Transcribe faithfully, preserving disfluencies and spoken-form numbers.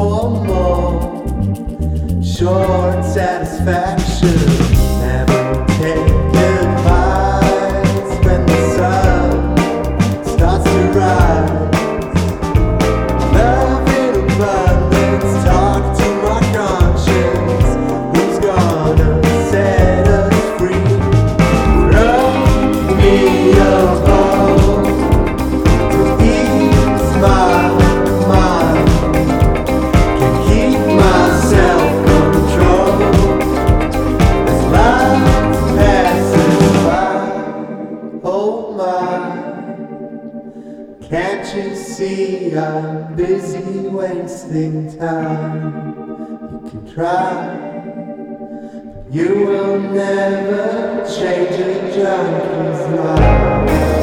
for more short satisfaction. Never take advice when the sun starts to rise. Love in abundance, talk to my conscience. Who's gonna set us free? Throw me a bone to ease my mind. Can keep my self-control as life passes by. Oh my, can't you see I'm busy wasting time? You can try, you will never change a junkie's life.